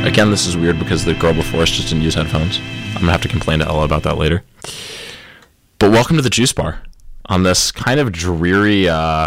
Again, this is weird because the girl before us just didn't use headphones. I'm going to have to complain to Ella about that later. But welcome to the Juice Bar on this kind of dreary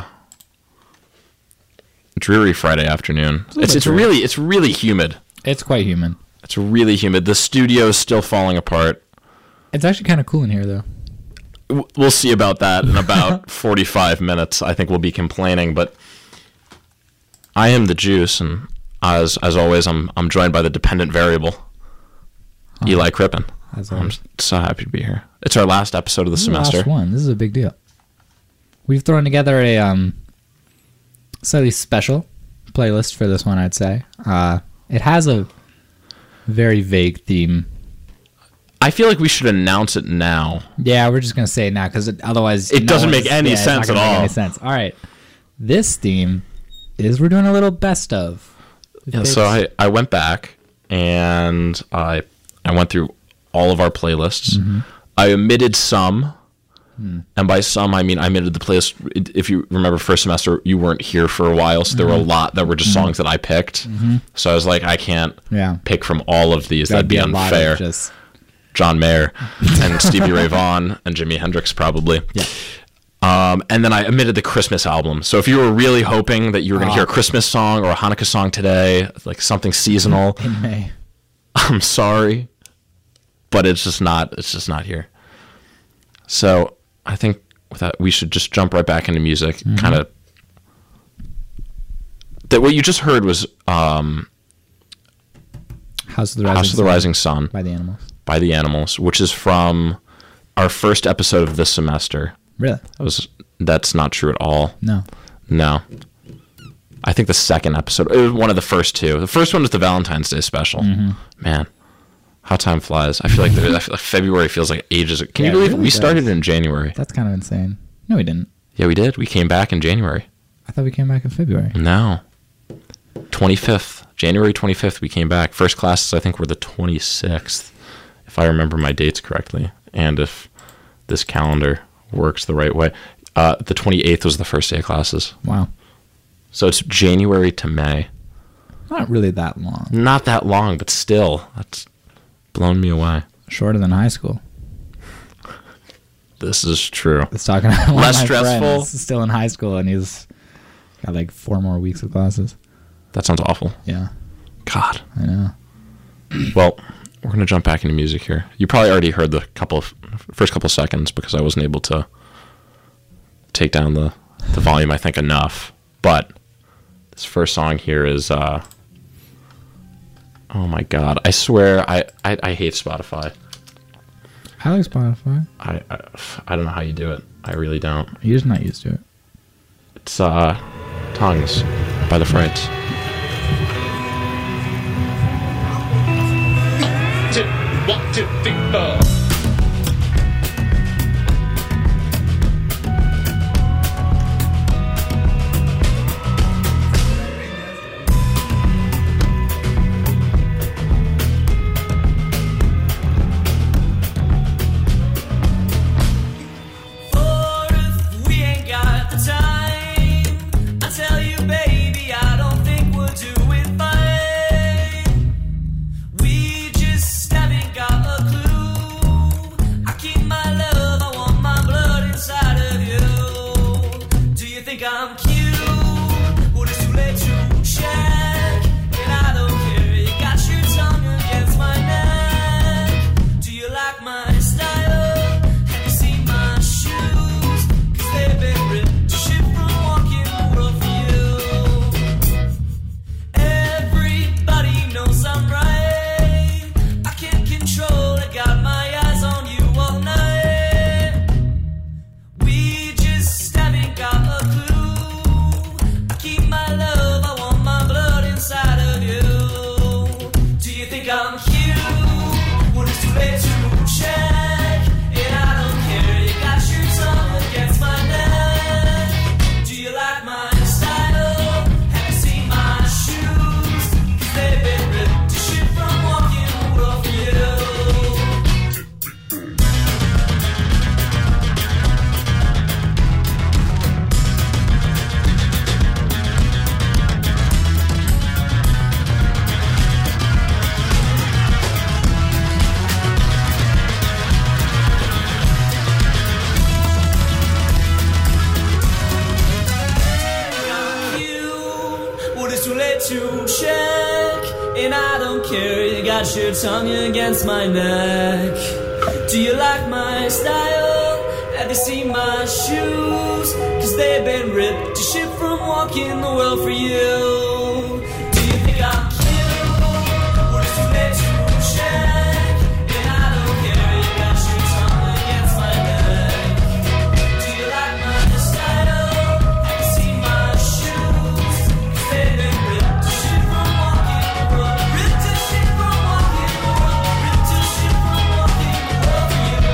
Friday afternoon. It's really humid. It's quite humid. It's really humid. The studio is still falling apart. It's actually kind of cool in here, though. We'll see about that in about 45 minutes. I think we'll be complaining, but I am the Juice, and as always, I'm joined by the dependent variable, Eli Crippen. I'm so happy to be here. It's our last episode of the semester. Last one. This is a big deal. We've thrown together a slightly special playlist for this one, I'd say. It has a very vague theme. I feel like we should announce it now. Yeah, we're just going to say it now because otherwise... It doesn't make any sense at all. Make any sense. All right. This theme is we're doing a little best of. Yeah, so I went back and I went through all of our playlists. Mm-hmm. I omitted some. And by some, I mean I omitted the playlist. If you remember first semester, you weren't here for a while, so there were a lot that were just songs that I picked. Mm-hmm. So I was like, I can't pick from all of these. That'd be unfair. John Mayer and Stevie Ray Vaughan and Jimi Hendrix probably. Yeah. And then I omitted the Christmas album. So if you were really hoping that you were going to hear a Christmas song or a Hanukkah song today, like something seasonal, in May, I'm sorry, but it's just not here. So I think with that, we should just jump right back into music. Mm-hmm. Kind of that what you just heard was House of the Rising Sun by the Animals, which is from our first episode of this semester. Really? That's not true at all. No. I think the second episode, it was one of the first two. The first one was the Valentine's Day special. Mm-hmm. Man, how time flies. I feel like February feels like ages. Can you believe it? We started in January. That's kind of insane. No, we didn't. Yeah, we did. We came back in January. I thought we came back in February. No. 25th. January 25th we came back. First classes, I think, were the 26th, if I remember my dates correctly. And if this calendar works the right way. The 28th was the first day of classes. Wow. So it's January to May. Not really that long. Not that long, but still, that's blown me away. Shorter than high school. This is true. It's talking about one less of my stressful. Friends still in high school, and he's got like 4 more weeks of classes. That sounds awful. Yeah. God. I know. Well, we're going to jump back into music here. You probably already heard the first couple seconds because I wasn't able to take down the volume, I think, enough. But this first song here is, oh my God. I swear, I hate Spotify. I like Spotify. I don't know how you do it. I really don't. You're just not used to it. It's Tongues by the Frights. 1, 2, 3, 4. We just haven't got a clue. to check, and I don't care. You got your tongue against my neck. Do you like my style? Have you seen my shoes? 'Cause they've been ripped to shit from walking the world for you. Do you think I'm cute? Or is too late to check? And I don't care. You got your tongue against my neck. Do you like my style? Have you seen my shoes? 'Cause they've been ripped to shit from walking the world. Ripped to shit from walking the world. Ripped to shit from walking the world for you.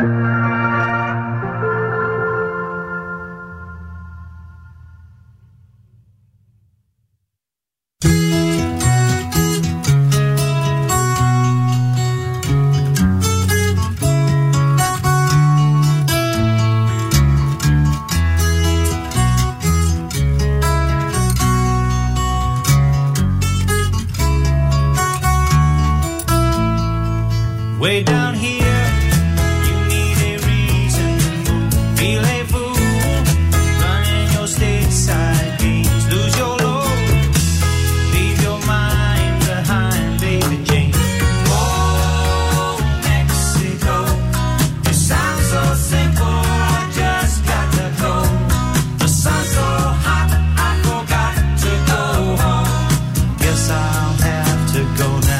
Way down here, you need a reason to move. Feel a fool, running your stateside games. Lose your load, leave your mind behind, baby Jane. Oh, Mexico, you sound so simple, I just got to go. The sun's so hot, I forgot to go home. Guess I'll have to go now.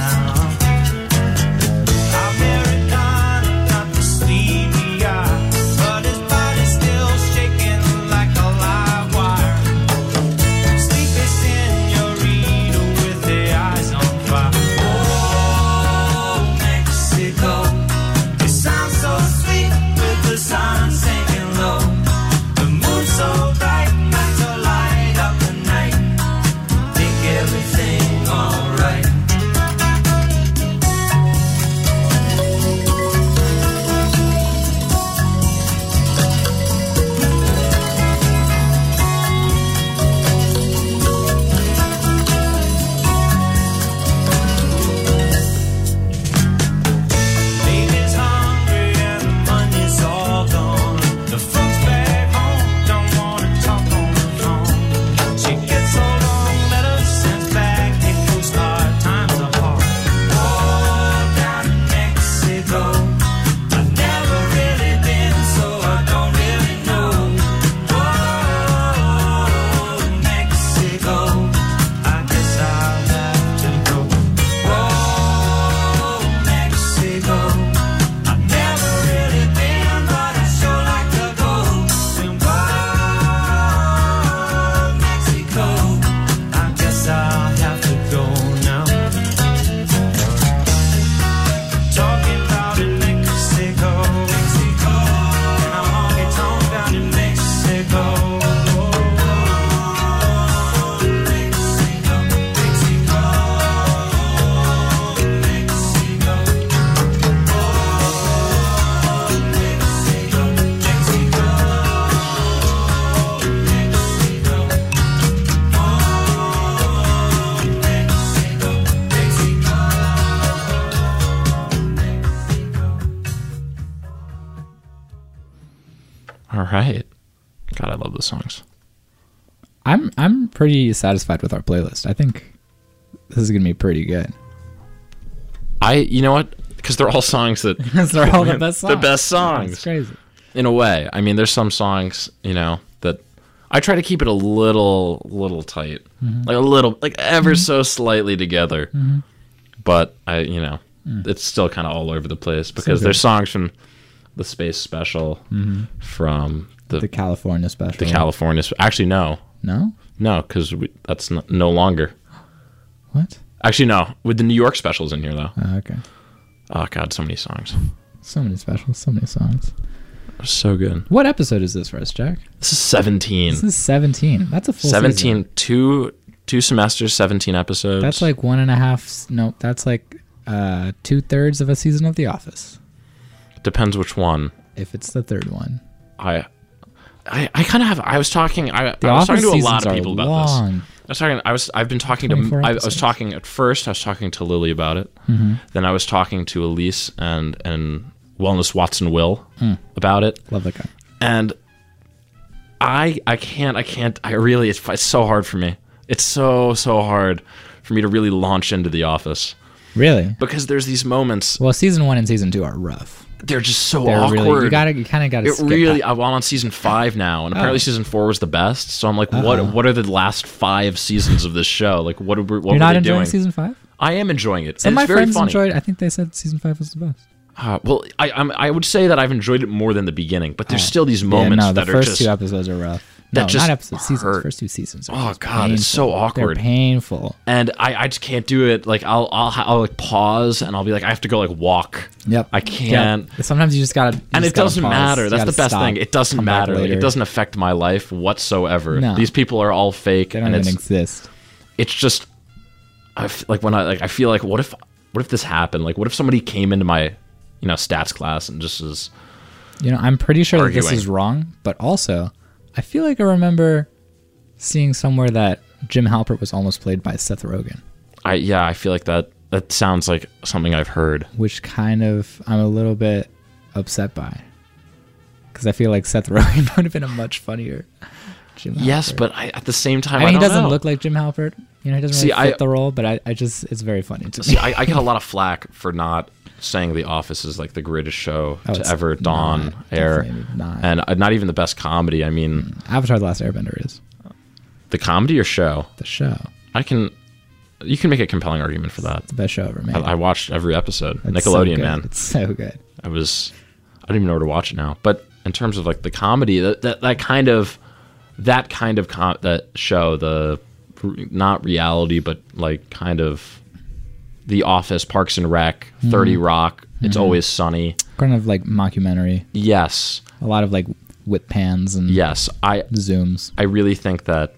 All right. God, I love those songs. I'm pretty satisfied with our playlist. I think this is gonna be pretty good. You know what? Because they're all songs that They're all the best songs. The best songs. It's crazy. In a way. I mean, there's some songs, that I try to keep it a little tight, like a little, like ever so slightly together. But it's still kind of all over the place because there's songs from the Space Special, from The California Special. the California. Actually, no, because that's no longer. What? Actually, no. With the New York specials in here, though. Okay. Oh God, so many songs. So many specials, so many songs. So good. What episode is this for us, Jack? This is 17. This is 17. That's a full 17. season. Two semesters, 17 episodes. That's like 1.5. No, that's like 2/3 of a season of The Office. Depends which one. If it's the third one. I kind of have. I was talking. I was Office talking to a seasons lot of are people about long. this. I've been talking to. 24 I was episodes. talking at first. I was talking to Lily about it. Then I was talking to Elise and Wellness Watson Will about it. Love that guy. And I can't. I really. It's so hard for me. It's so hard for me to really launch into The Office. Really? Because there's these moments. Well, season 1 and season 2 are rough. They're just so They're awkward. really, you kind of gotta. It skip really. that. I'm on season 5 now, and apparently season 4 was the best. So I'm like, what are the last 5 seasons of this show? Like, what You're were not they enjoying doing? season 5? I am enjoying it. Some of and my it's very friends funny. enjoyed. I think they said season 5 was the best. Well, I would say that I've enjoyed it more than the beginning, but there's still these moments the that are first just 2 episodes are rough. that No, just not episodes, seasons. hurt. First 2 seasons. Oh God, it's so awkward. They're painful. And I just can't do it. Like I'll like pause and I'll be like I have to go like walk. Yep. I can't. Yep. Sometimes you just gotta. And it doesn't matter. That's the best thing. It doesn't matter. Like, it later. doesn't affect my life whatsoever. No. These people are all fake, They don't and even exist. it's just I feel like what if this happened? Like what if somebody came into my stats class and just is I'm pretty sure that this arguing. is wrong, but also I feel like I remember seeing somewhere that Jim Halpert was almost played by Seth Rogen, I feel like that sounds like something I've heard. which kind of I'm a little bit upset by, because I feel like Seth Rogen would have been a much funnier Jim Halpert. Yes, but at the same time, I mean, he don't doesn't know. look like Jim Halpert. He doesn't See, really fit the role, but I just it's very funny to me. See, I get a lot of flack for not saying The Office is like the greatest show to it's ever dawn, air, definitely not. and not even the best comedy. I mean, Avatar: The Last Airbender is the comedy or show. the show. You can make a compelling argument for that. It's the best show ever made. I watched every episode. It's so Nickelodeon, good. man. It's so good. I don't even know where to watch it now. But in terms of like the comedy, that kind of that show, the not reality, but like kind of The Office, Parks and Rec, 30 Rock, It's Always Sunny. Kind of like mockumentary. Yes. A lot of like whip pans and Yes. zooms. I really think that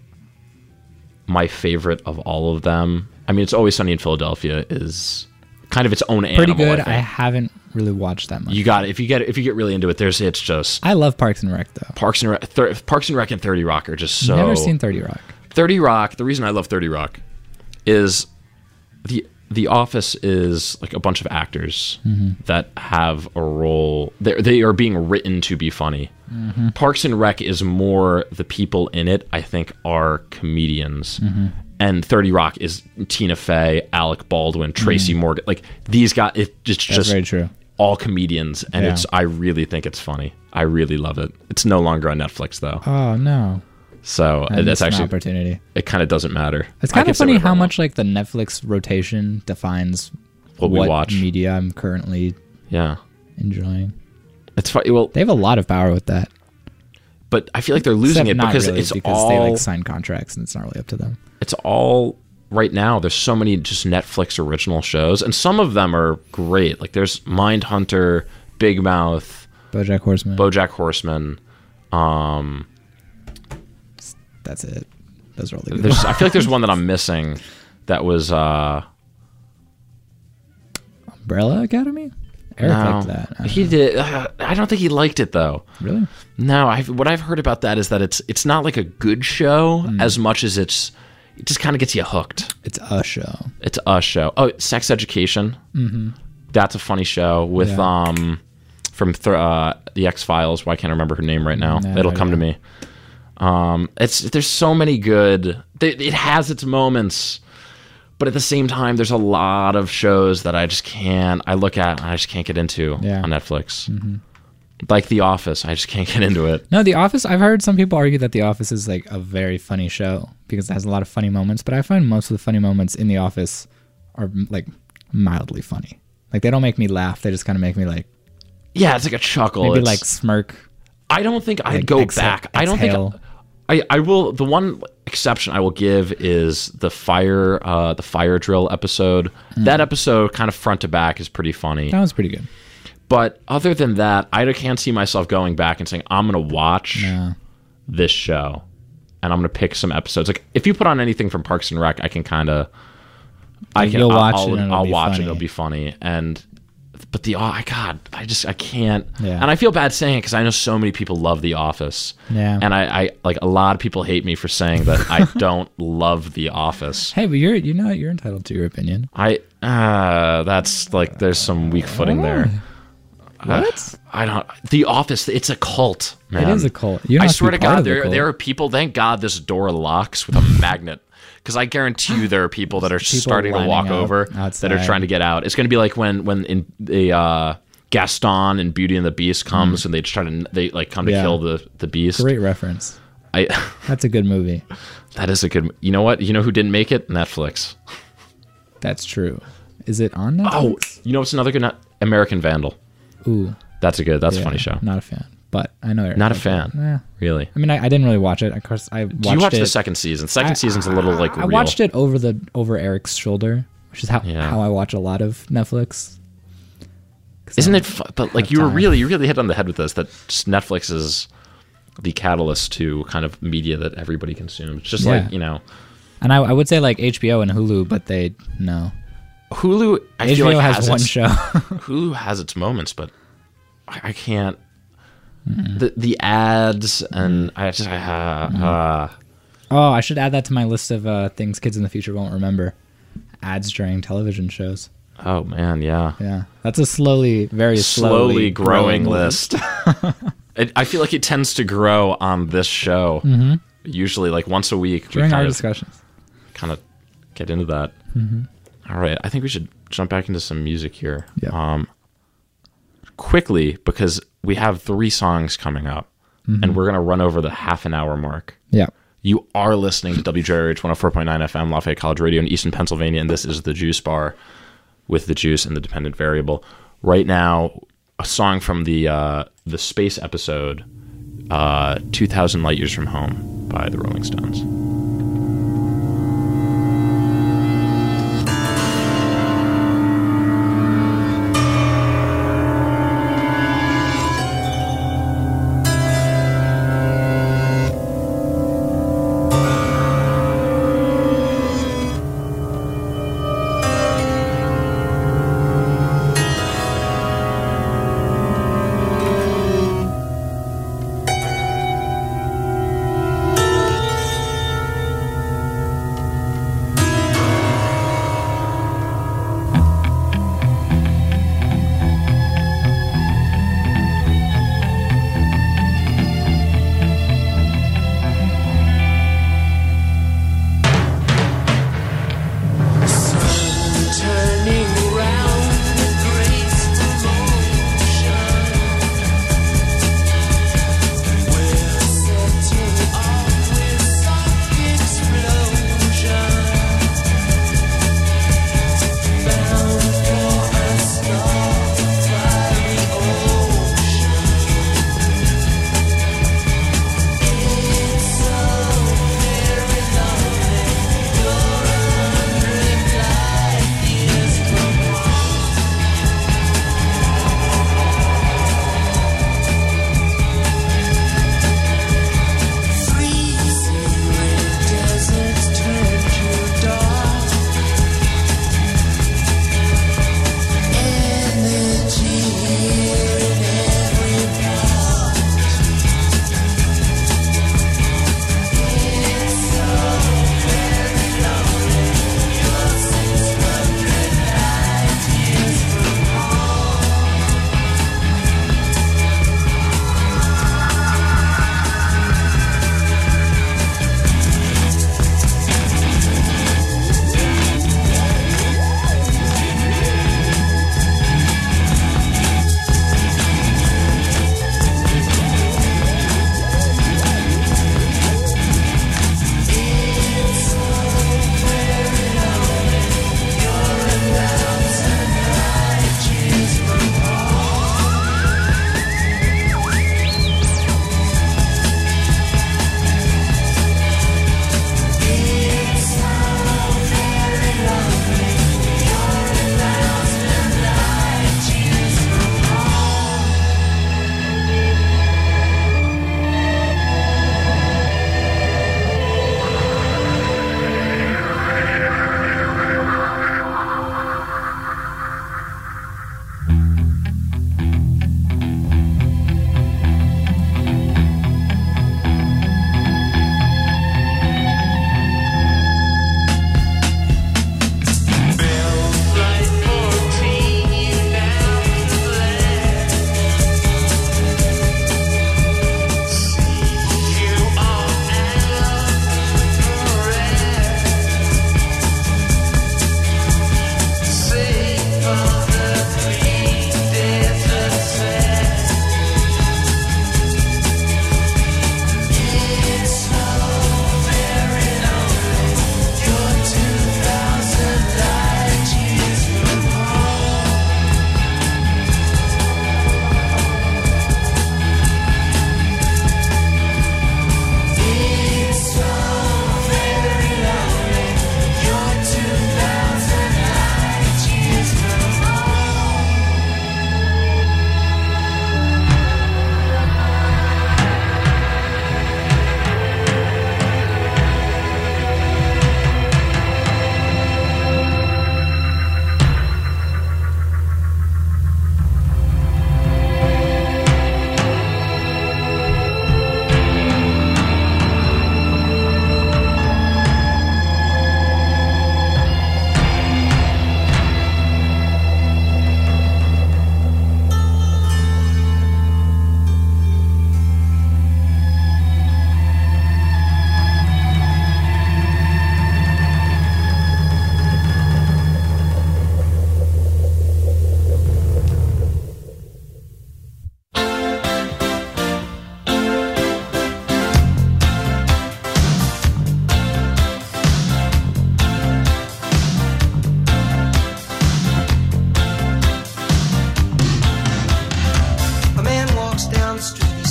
my favorite of all of them, I mean, It's Always Sunny in Philadelphia is kind of its own animal. Pretty good. I I think. haven't really watched that much. You got it. If you get really into it, it's just I love Parks and Rec though. Parks and Rec and 30 Rock are just so. Never seen 30 Rock. 30 Rock. The reason I love 30 Rock is the Office is like a bunch of actors that have a role. They are being written to be funny. Parks and Rec is more the people in it, I think, are comedians. And 30 Rock is Tina Fey, Alec Baldwin, Tracy Morgan. Like these guys, it's That's just very true. all comedians, and Yeah. I really think it's funny. I really love it. It's no longer on Netflix though, Oh no. so I missed that's an actually opportunity. it. Kind of doesn't matter. It's I kind can of say funny whatever I how want. much like the Netflix rotation defines What we watch. media I'm currently Yeah, enjoying. it's funny. Well, They have a lot of power with that. but I feel like they're losing Except it not because really, it's because all they like sign contracts and it's not really up to them. it's all right now. There's so many just Netflix original shows, and some of them are great. Like there's Mindhunter, Big Mouth, BoJack Horseman. BoJack Horseman. That's it. Those are all the good I feel like there's one that I'm missing. That was Umbrella Academy? Eric liked that. I don't He know. did. I don't think he liked it though. Really? No, what I've heard about that is that it's not like a good show Hmm. as much as it just kind of gets you hooked. It's a show. It's a show. Oh, Sex Education. Mm-hmm. That's a funny show with Yeah. from the X-Files. Why can't I remember her name right now? No It'll come to idea. me. There's so many good. It has its moments, but at the same time, there's a lot of shows that I just can't. I look at and I just can't get into Yeah. on Netflix. Like The Office, I just can't get into it. No, The Office, I've heard some people argue that The Office is like a very funny show because it has a lot of funny moments, but I find most of the funny moments in The Office are like mildly funny. Like they don't make me laugh, they just kind of make me like Yeah, it's like a chuckle. maybe It's- like smirk. I don't think I'd like go exhale- back. I don't exhale. think I will. The one exception I will give is the fire drill episode. That episode, kind of front to back, is pretty funny. That was pretty good. But other than that, I can't see myself going back and saying I'm gonna watch Yeah. this show, and I'm gonna pick some episodes. Like if you put on anything from Parks and Rec, I can kind of, You'll watch it I'll, and it'll I'll be watch funny. it. It'll be funny. But I can't. Yeah. And I feel bad saying it because I know so many people love The Office. Yeah. And I like a lot of people hate me for saying that I don't love The Office. Hey, but you're entitled to your opinion. That's like there's some weak footing there. What? I don't. The Office. It's a cult, man. It is a cult. You don't I have to swear be to part God, of the cult. there are people. Thank God this door locks with a magnet. Because I guarantee you there are people that are People starting to lining walk up over that are outside. trying to get out. It's going to be like when in the Gaston and Beauty and the Beast comes and they just come to Mm. Yeah. kill the Beast. Great reference. I That's a good movie. that is a good. You know what? You know who didn't make it? Netflix. That's true. Is it on Netflix? Oh, you know what's another good? American Vandal. Ooh, That's a yeah, funny show. Not a fan, but I know you're Not a fan. Yeah. Really? I mean, I didn't really watch it. Of course, I watched Do you watch it. the second season? Second season's a little like I real. watched it over Eric's shoulder, which is how I watch a lot of Netflix. Isn't it? But like you really hit on the head with this. That just Netflix is the catalyst to kind of media that everybody consumes. Just like And I would say like HBO and Hulu, but no. Hulu. I HBO feel like has one show. Hulu has its moments, but I can't. The ads and I just Oh, I should add that to my list of things kids in the future won't remember. Ads during television shows. Oh man, yeah. Yeah, that's a very slowly growing list. I feel like it tends to grow on this show. Mm-hmm. Usually, like once a week. During our discussions. Kind of get into that. Mm-hmm. All right, I think we should jump back into some music here. Yep. Quickly, because we have 3 songs coming up, and we're going to run over the half-an-hour mark. Yeah. You are listening to WJRH 104.9 FM, Lafayette College Radio in Easton, Pennsylvania, and this is The Juice Bar with The Juice and The Dependent Variable. Right now, a song from the space episode, 2,000 Light Years from Home by the Rolling Stones.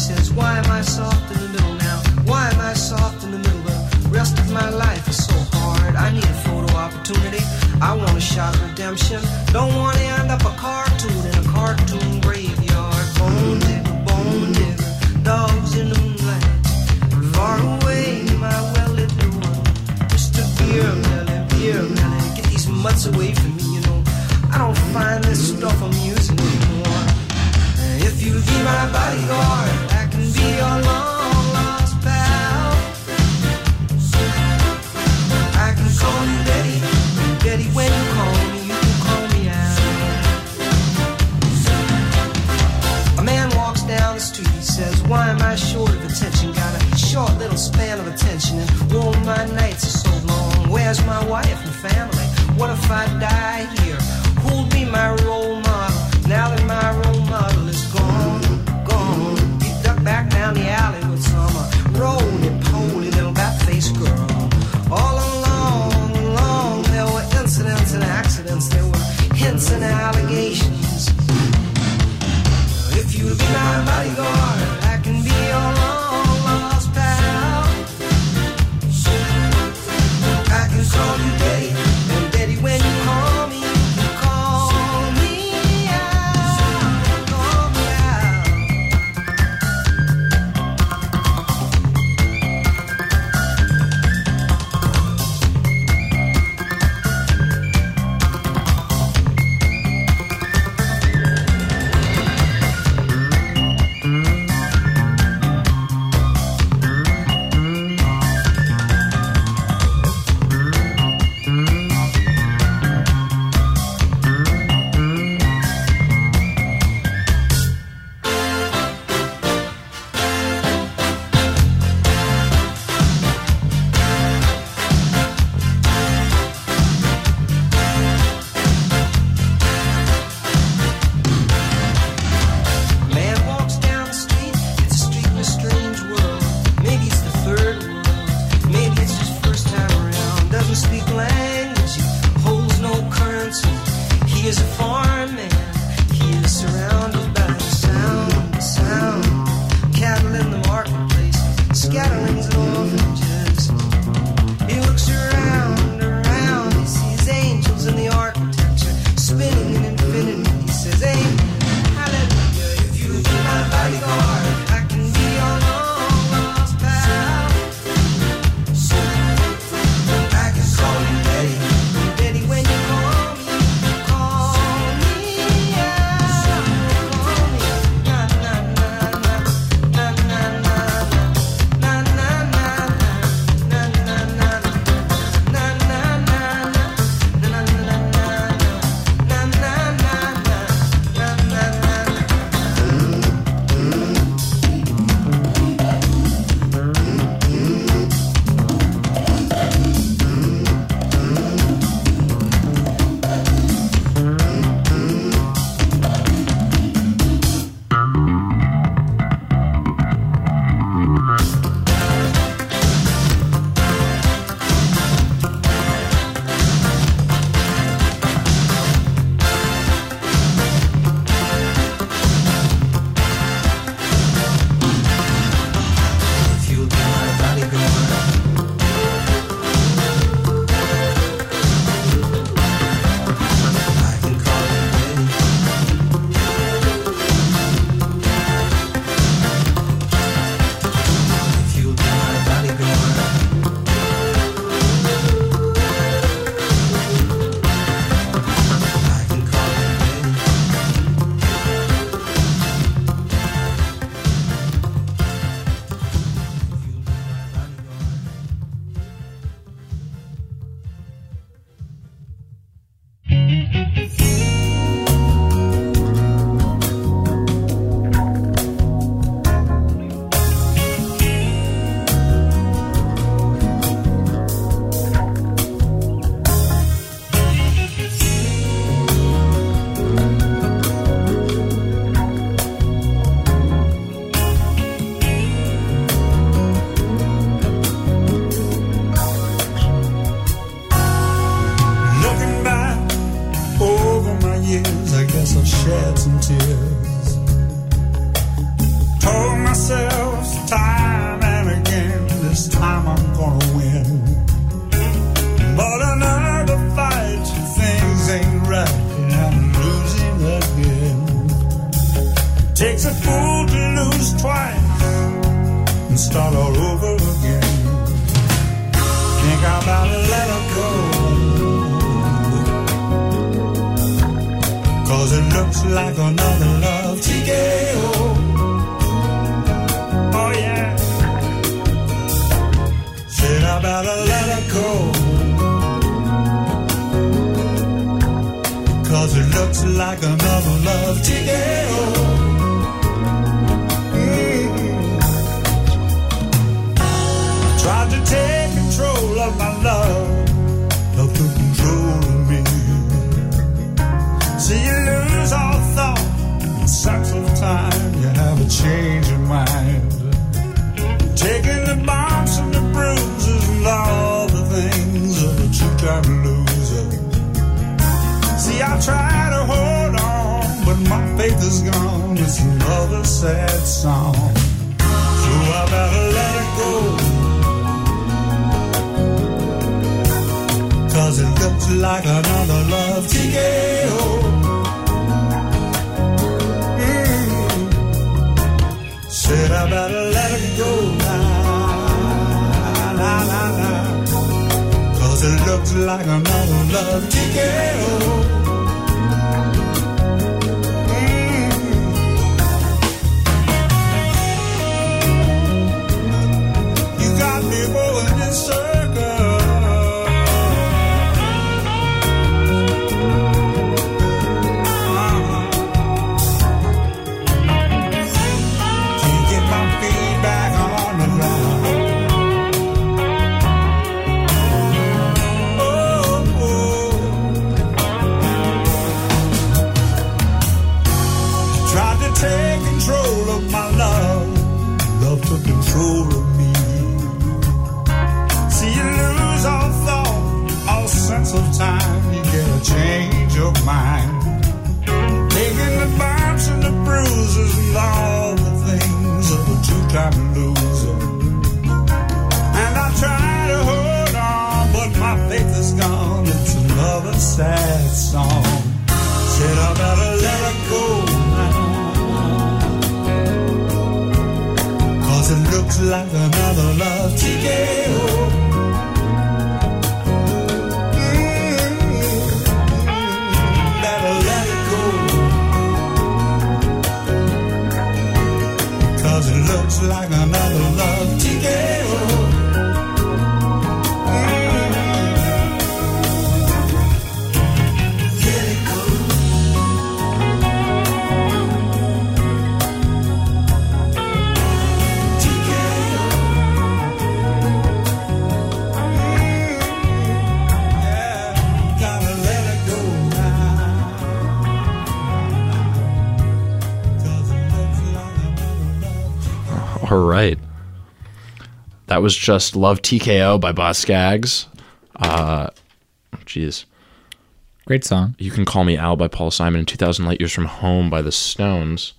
says, why am I soft in the middle now? Why am I soft in the middle? The rest of my life is so hard. I need a photo opportunity. I want a shot of redemption. Don't want to end up a cartoon in a cartoon graveyard. Bone digger, dogs in the moonlight. Far away, my well-lit door. Mr. Beer Melly, get these mutts away from me, you know. I don't find this stuff amusing anymore. If you'll be my bodyguard, I can be your long-lost pal. I can call you Daddy, Daddy when you call me, you can call me out. A man walks down the street, he says, why am I short of attention? Got a short little span of attention, and oh, my nights are so long. Where's my wife and family? What if I die here? Who'll be my role model? Now that my role model is gone. He ducked back down the alley with some roly-poly little bat-faced girl. All along, there were incidents and accidents. There were hints and allegations. If you'll be my bodyguard, I can be your long-lost pal. I can call you Daddy, and Daddy when you call me, you call me myself time and again, this time I'm gonna win. But another fight, things ain't right, and I'm losing again. Takes a fool to lose twice and start all over again. Think I better let her go, 'cause it looks like another love TKO. Oh yeah, said I better let her go, 'cause it looks like another love TKO. Tried to take control of my love, love took control of me. See, you lose all thought in such of time, you have a change of mind. Taking the bumps and the bruises and all the things of a two-time loser. See, I try to hold on, but my faith is gone. It's another sad song, so I better let it go, 'cause it looks like another love TKO. Said I better let it go now, nah, nah, nah, 'cause it looks like another love TKO. You got me going in circles. Take control of my love, love took control of me. See, you lose all thought, all sense of time, you get a change of mind. Taking the bumps and the bruises and all the things of a two-time loser. And I try to hold on, but my faith is gone. It's another sad song. Said I better let her go now, 'cause it looks like another love TKO. Better let it go, 'cause it looks like another love TKO. All right. That was just Love TKO by Boz Scaggs. Jeez. Great song. You Can Call Me Al by Paul Simon, and 2000 Light Years from Home by the Stones.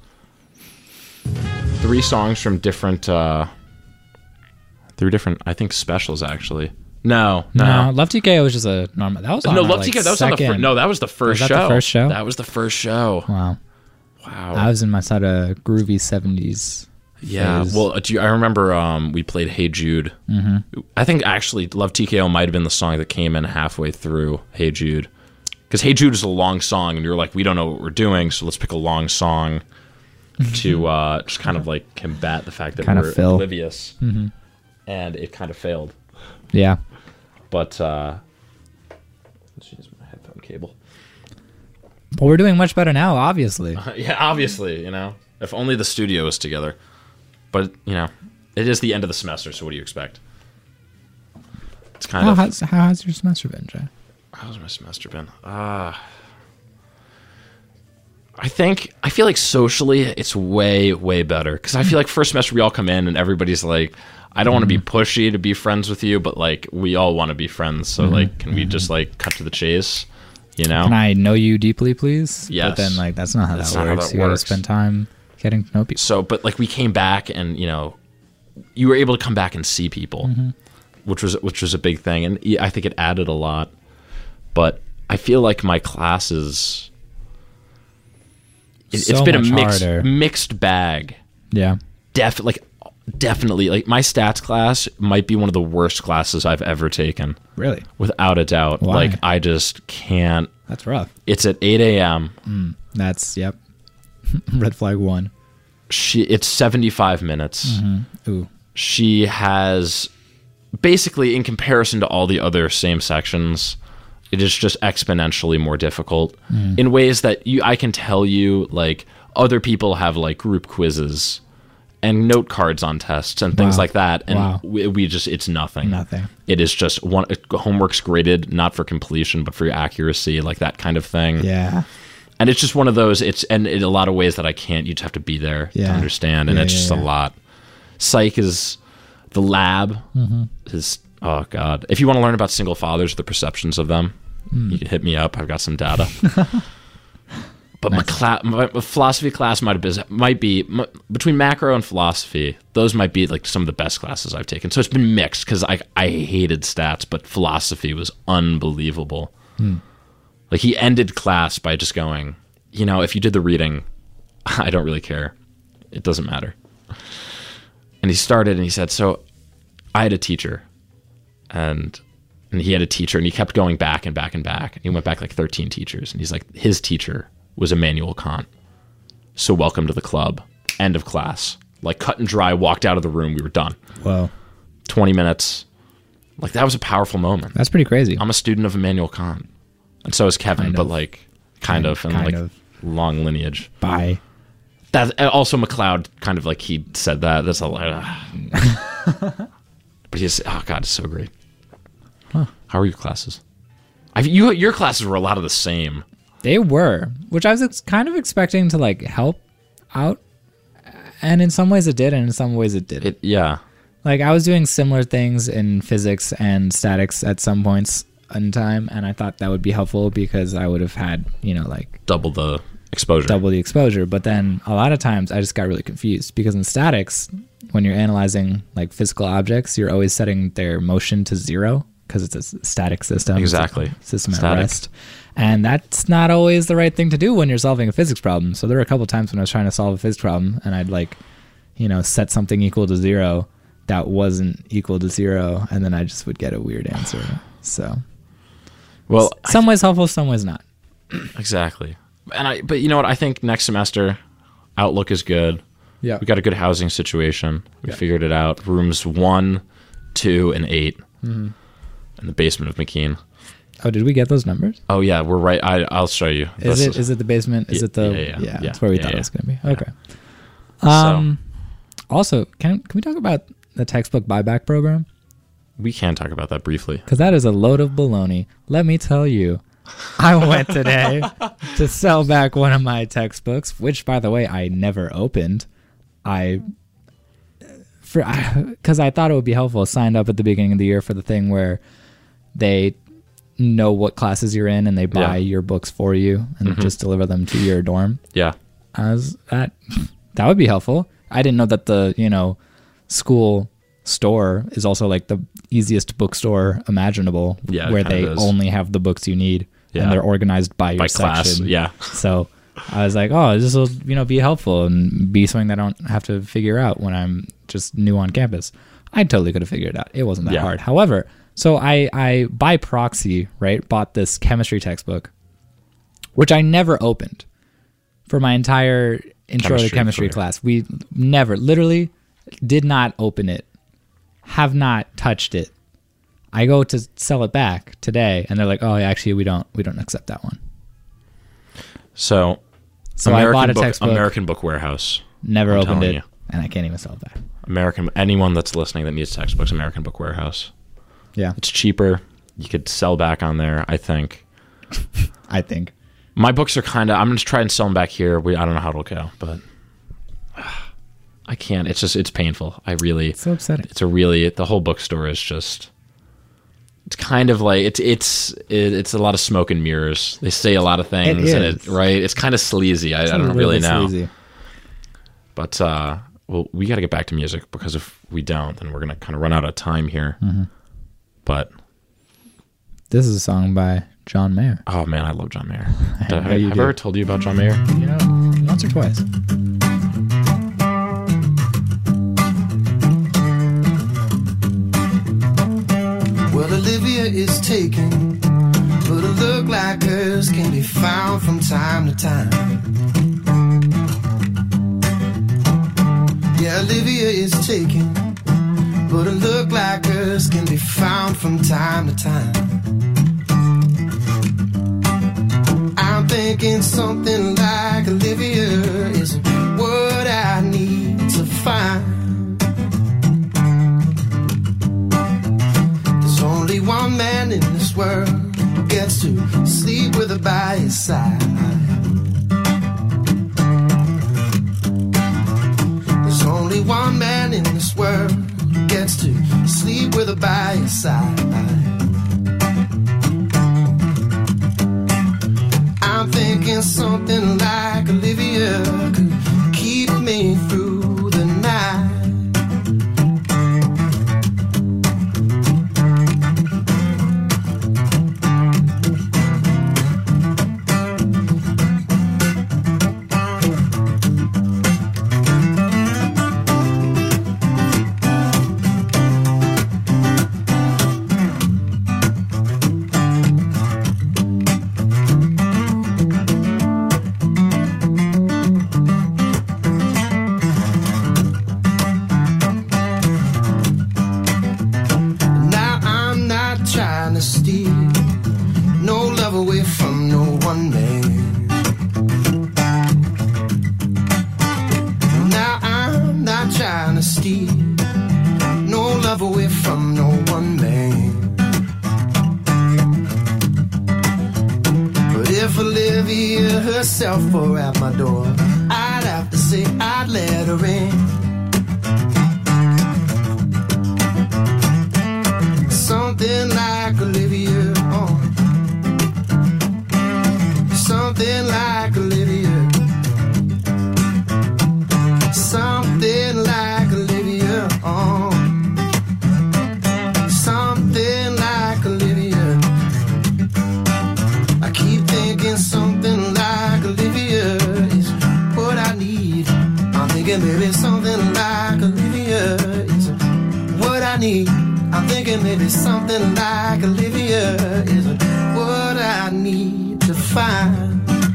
3 songs from different, 3 different, I think, specials, actually. No. Love TKO was just a normal. That was on Love TKO, that was on the first. No, that was the first show. Was that the first show? That was the first show. Wow. I was in my sort of groovy 70s. Yeah, phase. Well, I remember we played Hey Jude. Mm-hmm. I think actually Love TKO might have been the song that came in halfway through Hey Jude. Because Hey Jude is a long song, and you're like, we don't know what we're doing, so let's pick a long song to just kind of like combat the fact that we're oblivious. Mm-hmm. And it kind of failed. Yeah. But, let's use my headphone cable. But we're doing much better now, obviously. Yeah, obviously, you know. If only the studio was together. But, you know, it is the end of the semester, so what do you expect? It's kind of... How has your semester been, Jay? How's my semester been? I feel like socially it's way, way better. Because I feel like first semester we all come in and everybody's like, I don't want to be pushy to be friends with you, but like we all want to be friends. So like, can we just like cut to the chase? You know? Can I know you deeply, please? Yes. But then like that's not how that works. You gotta spend time getting to know people. So, but like we came back, and you were able to come back and see people, which was a big thing, and I think it added a lot. But I feel like my classes, it's So been a much harder. mixed bag. Yeah. Definitely, like my stats class might be one of the worst classes I've ever taken, Really? without a doubt. Why? Like I just can't. That's rough. It's at 8 a.m. That's, yep. Red flag 1. It's 75 minutes. Ooh. She has, basically, in comparison to all the other same sections, it is just exponentially more difficult in ways that I can tell you, like, other people have like group quizzes and note cards on tests and things Wow. like that, and Wow. we just, it's nothing. Nothing. It is just homework's graded not for completion but for your accuracy, like that kind of thing. Yeah. And it's just one of those, and in a lot of ways that I can't, you'd have to be there to Yeah. understand, and Yeah, it's yeah, just yeah. a lot. Psych is, the lab is, oh God. If you want to learn about single fathers, the perceptions of them, you can hit me up. I've got some data. But my philosophy class might be between macro and philosophy. Those might be like some of the best classes I've taken. So it's been mixed because I hated stats, but philosophy was unbelievable. Like he ended class by just going, if you did the reading, I don't really care. It doesn't matter. And he started and he said, so I had a teacher, and he had a teacher, and he kept going back and back and back. And he went back like 13 teachers, and he's like, his teacher was Immanuel Kant. So welcome to the club. End of class. Like cut and dry, walked out of the room. We were done. Whoa. 20 minutes. Like that was a powerful moment. That's pretty crazy. I'm a student of Immanuel Kant. And so is Kevin, Kind but of. like kind of, and kind like of. long lineage. Bye. That also McLeod kind of like he said that. That's a lot. But he's, oh God, it's so great. How are your classes? Your classes were a lot of the same. They were, which I was kind of expecting to like help out. And in some ways it did, and in some ways it didn't. Yeah. Like I was doing similar things in physics and statics at some points in time, and I thought that would be helpful because I would have had, like Double the exposure. double the exposure. But then a lot of times I just got really confused because in statics, when you're analyzing like physical objects, you're always setting their motion to 0 because it's a static system. Exactly. It's a system at Static. rest. And that's not always the right thing to do when you're solving a physics problem. So there were a couple times when I was trying to solve a physics problem and I'd like, set something equal to 0 that wasn't equal to 0, and then I just would get a weird answer. So Well, some ways helpful, some ways not. exactly. But you know what? I think next semester, outlook is good. Yeah. We got a good housing situation. We figured it out. Rooms 1, 2, and 8 in the basement of McKean. Oh, did we get those numbers? Oh yeah, we're right. I'll show you. Is it the basement? Is it the yeah. That's where we Yeah, thought yeah. it was going to be. Okay. So Also, can we talk about the textbook buyback program? we can talk about that briefly. Because that is a load of baloney. Let me tell you, I went today to sell back one of my textbooks, which, by the way, I never opened. Because I thought it would be helpful. Signed up at the beginning of the year for the thing where they know what classes you're in and they buy your books for you and just deliver them to your dorm. Yeah. That would be helpful. I didn't know that the school store is also like the easiest bookstore imaginable, Yeah, it where kind they of is. only have the books you need, Yeah. and they're organized by your By class. section. Yeah. So I was like, oh, this will be helpful and be something that I don't have to figure out when I'm just new on campus. I totally could have figured it out. It wasn't that Yeah. hard. However, so I by proxy, right, bought this chemistry textbook, which I never opened for my entire intro to chemistry clear. class. We literally did not open it, have not touched it. I go to sell it back today, and they're like, "Oh, actually, we don't accept that one." So I bought a textbook, American Book Warehouse. never I'm opened telling it, you. and I can't even sell it back. Anyone that's listening that needs textbooks, American Book Warehouse. Yeah, It's cheaper. You could sell back on there, I think. I think. My books are I'm going to try and sell them back here. I don't know how it'll go, but I can't. It's painful. It's so upsetting. The whole bookstore is just, it's kind of like, it's a lot of smoke and mirrors. They say a lot of things, It and is. it's kind of sleazy. I don't really know. Sleazy. But well, we got to get back to music, because if we don't, then we're gonna kind of run out of time here. But This is a song by John Mayer. oh man, I love John Mayer. know Have you I do. ever told you about John Mayer? You know, once or twice. Well, Olivia is taken, but a look like hers can be found from time to time. Yeah, Olivia is taken, but a look like hers can be found from time to time. I'm thinking something like Olivia is what I need to find. There's only one man in this world who gets to sleep with her by his side. There's only one man in this world who gets to sleep with her by his side. I'm thinking something like Olivia could keep me through the night. Now I'm not trying to steal no love away from no one man. Now I'm not trying to steal no love away from no one man. But if Olivia herself were at my door, I'd have to say I'd let her in. Something like Olivia, oh. Something like Olivia. Something like Olivia, oh. Something like Olivia. I keep thinking something like Olivia is what I need. I'm thinking maybe something like Olivia is what I need. I'm thinking maybe something like Olivia is what I need to find.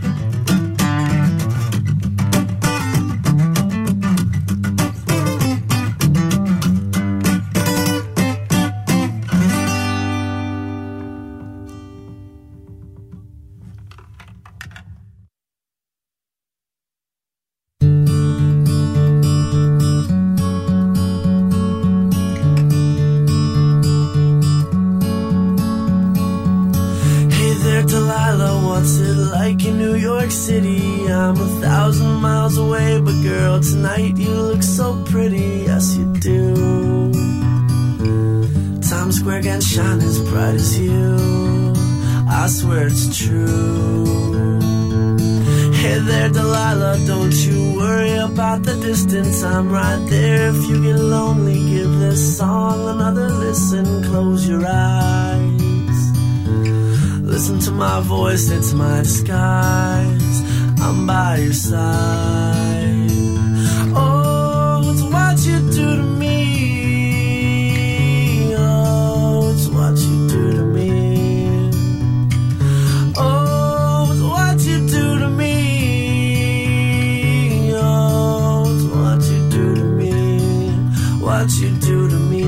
Hey there, Delilah, what's it like in New York City? I'm 1,000 miles away, but girl, tonight you look so pretty, yes you do. Times Square can shine as bright as you, I swear it's true. Hey there, Delilah, don't you worry about the distance, I'm right there. If you get lonely, give this song another listen, close your eyes. Listen to my voice, it's my disguise. I'm by your side. Oh, it's what you do to me. Oh, it's what you do to me. Oh, it's what you do to me. Oh, it's what you do to me. What you do to me.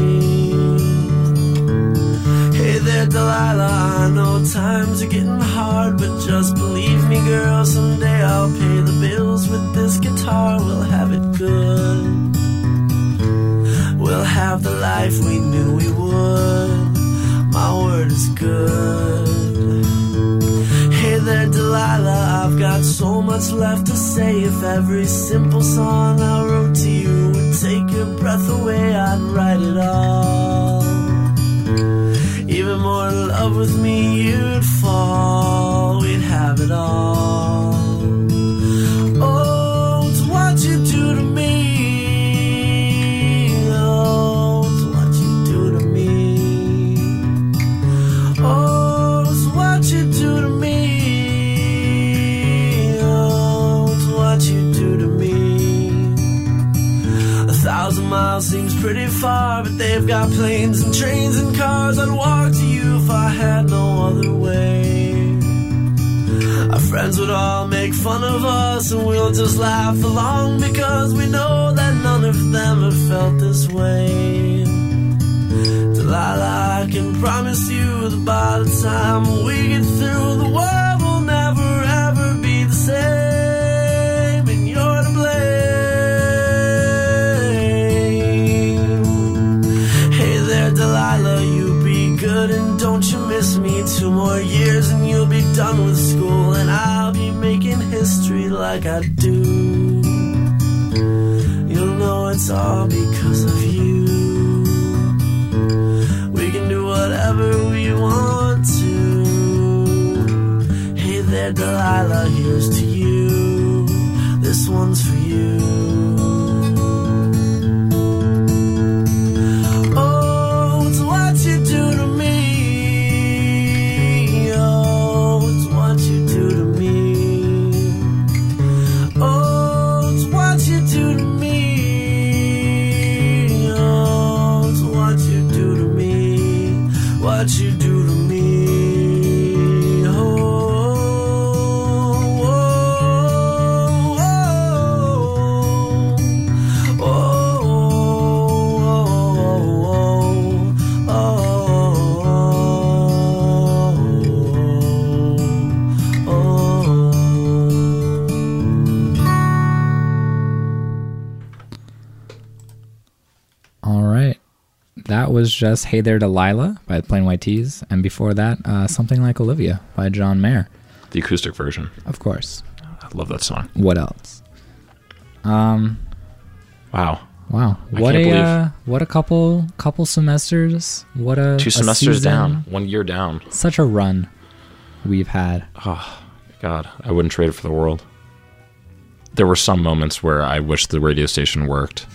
Hey there, Delilah, I know times are getting hard, but just believe me, girl, someday I'll pay the bills with this guitar. We'll have it good. We'll have the life we knew we would. My word is good. Hey there, Delilah, I've got so much left to say. If every simple song I wrote to you would take your breath away, I'd write it all. Even more in love with me, you'd fall. We'd have it all. Oh, it's what you do to me. is pretty far, but they've got planes and trains and cars. I'd walk to you if I had no other way. Our friends would all make fun of us, and we'll just laugh along, because we know that none of them have felt this way. Delilah, I can promise you that by the time we get through, the world will never ever be the same, and you're to blame. Hey there, Delilah, you be good and don't you miss me. 2 more years and you'll be done with school, and I'll be making history like I do. You'll know it's all because of you. We can do whatever we want to. Hey there, Delilah, here's to you. This one's for you. Oh, it's what you do to me. Oh, it's what you do to me. Oh, it's what you do to me. Oh, it's what you do to me. What you do to me. Oh, oh, oh, oh, oh, oh, oh. All right. That was just Hey There Delilah by the Plain White T's, and before that, Something Like Olivia by John Mayer. The acoustic version. Of course. I love that song. What else? Wow. Wow. I What can't a what a couple semesters. What a 2 a semesters season. down. 1 year down. Such a run we've had. Oh, God. I wouldn't trade it for the world. There were some moments where I wish the radio station worked.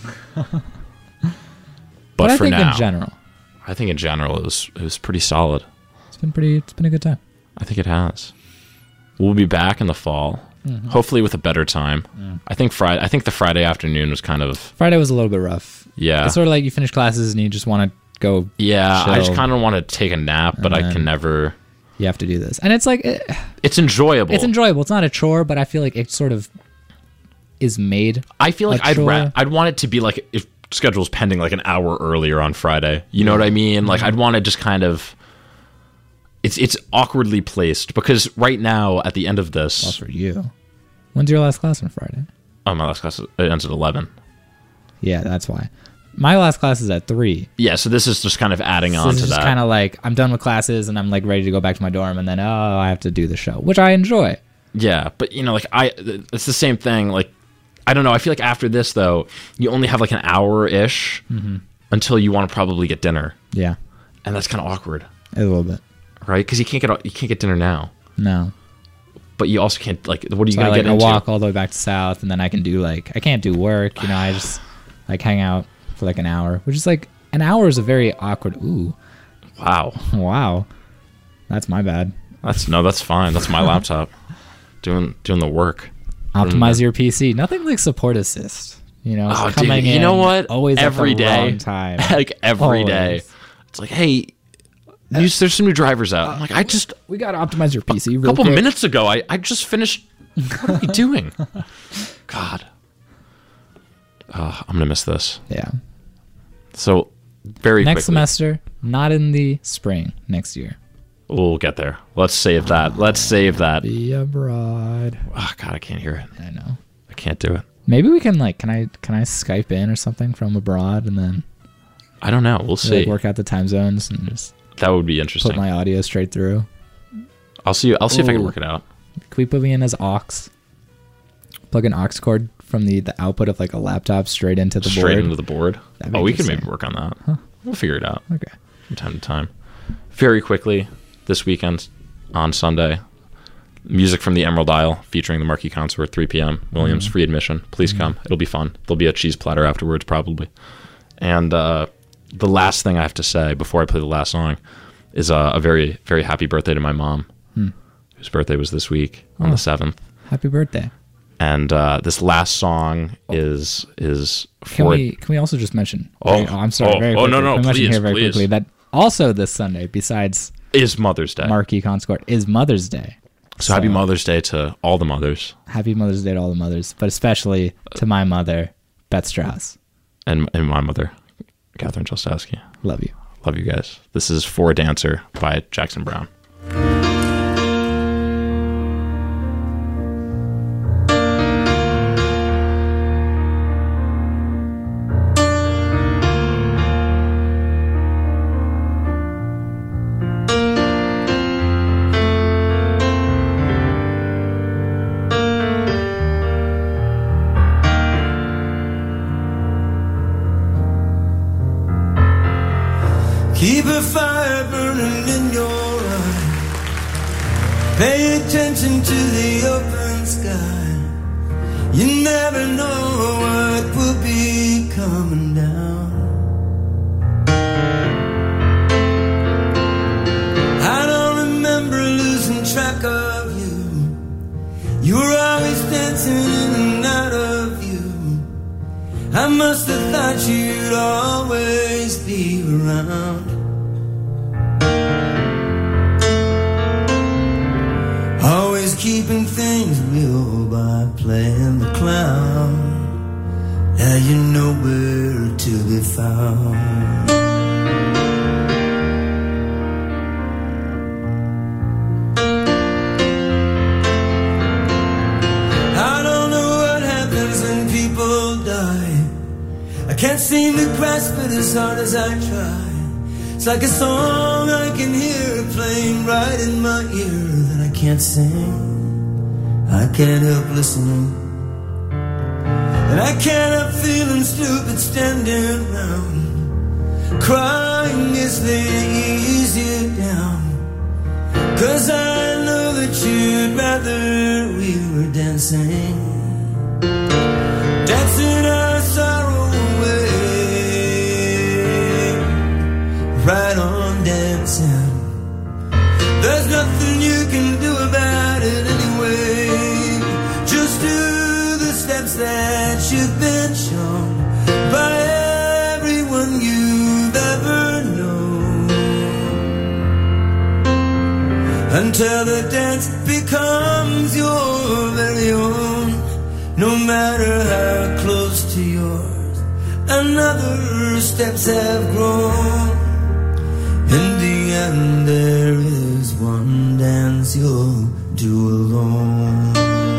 But I for think now, in general, I think in general it was pretty solid. it's been a good time. I think it has. We'll be back in the fall, hopefully with a better time. I think the Friday afternoon was kind of Friday was a little bit rough. yeah. It's sort of like you finish classes and you just want to go. Yeah, I just chill. kind of want to take a nap, but I can never. You have to do this, and it's like It's enjoyable. it's enjoyable. It's not a chore, but I feel like it sort of is made. I feel like a chore. I'd want it to be like if schedule's pending like an hour earlier on Friday. You know what I mean? Like I'd want to just kind of. It's awkwardly placed because right now at the end of Well, this, for you, when's your last class on Friday? oh my last class it ends at 11. Yeah, that's why. My last class is at 3. Yeah, so this is just kind of adding So on this to is just that. kind of like I'm done with classes and I'm like ready to go back to my dorm, and then I have to do the show, which I enjoy. Yeah, but you know, like it's the same thing. Like I don't know. I feel like after this though, you only have like an hour-ish until you want to probably get dinner, Yeah, and that's kind of awkward, a little bit. right? Because you can't get dinner now, No, but you also can't like. What are you so I gonna like get I into? walk all the way back to South, and then I can do I can't do work. You know, I just like hang out for like an hour, which is like an hour is a very awkward. Ooh, Wow, wow, that's my bad. that's fine. That's my laptop doing the work. Optimize your PC. Nothing like support assist. You know, Oh, coming dude, you in know what? always Every at the day, wrong time. like every day, Always. it's like, hey, there's some new drivers out. I'm like, I just We gotta optimize your PC. a Real couple quick. minutes ago, I just finished. What are we doing? God, I'm gonna miss this. Yeah. So very Next quickly, semester, not in the spring. Next year. we'll get there. Let's save that. Be abroad. Oh, God, I can't hear it. I know. I can't do it. Maybe we can can I Skype in or something from abroad and then I don't know. We'll see. work out the time zones and just That would be put interesting. my audio straight through. I'll see if I can Ooh. work it out. Can we put me in as aux? Plug an aux cord from the output of like a laptop straight into the Straight board. into the board. That'd be Oh, we can interesting. maybe work on that. We'll figure it out Okay. from time to time. Very quickly, this weekend on Sunday, music from the Emerald Isle featuring the Marquee Consort, 3 p.m. Williams, free admission. Please come. It'll be fun. There'll be a cheese platter afterwards, probably. And the last thing I have to say before I play the last song is a very, very happy birthday to my mom, whose birthday was this week on the 7th. Happy birthday. And this last song is Can for. we also just mention? Oh, I'm sorry. Very no, quickly. no, Can we mention please, here very please. quickly that also this Sunday, besides Is Mother's Day. Marquee Consort, is Mother's Day. So happy Mother's Day to all the mothers Happy Mother's Day to all the mothers, but especially to my mother, Beth Strauss. and my mother, Catherine Chostowski. Love you. Love you guys. This is For a Dancer by Jackson Browne. Keep a fire burning in your eye. Pay attention to the open sky. You never know what will be coming down. I don't remember losing track of you. You were always dancing in and out of you. I must have thought you'd always be around. Always keeping things real by playing the clown. Now you know where to be found. I don't know what happens when people die. I can't seem to grasp it as hard as I try. It's like a song I can hear playing right in my ear that I can't sing. I can't help listening, and I can't help feeling stupid standing around. Crying as they ease you down, 'cause I know that you'd rather we were dancing. Dancing our sorrow away. Right on dancing. There's nothing you can do about it anyway. Just do the steps that you've been shown by everyone you've ever known, until the dance becomes your very own. No matter how close to yours another steps have grown, in the end there is one dance you'll do alone.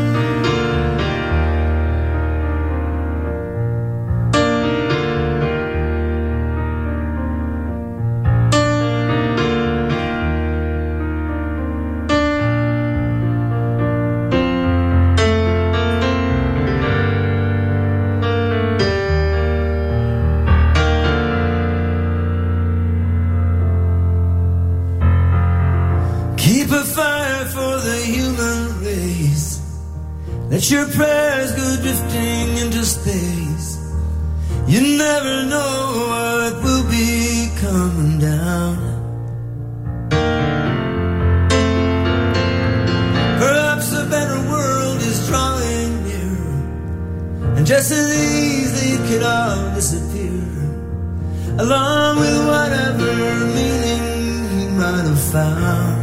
Keep a fire for the human race. Let your prayers go drifting into space. You never know what will be coming down. Perhaps a better world is drawing near, and just as easily it could all disappear, along with whatever meaning you might have found.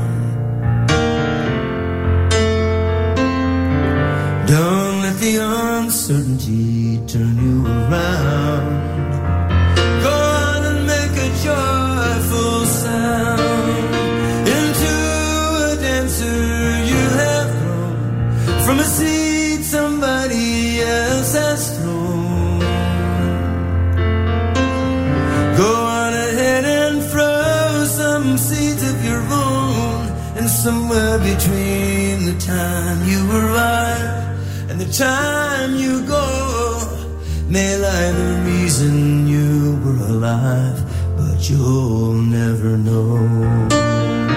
Don't let the uncertainty turn you around. Go on and make a joyful sound. Into a dancer you have grown, from a seed somebody else has thrown. Go on ahead and throw some seeds of your own, and somewhere between the time you arrive and the time you go may lie the reason you were alive, but you'll never know.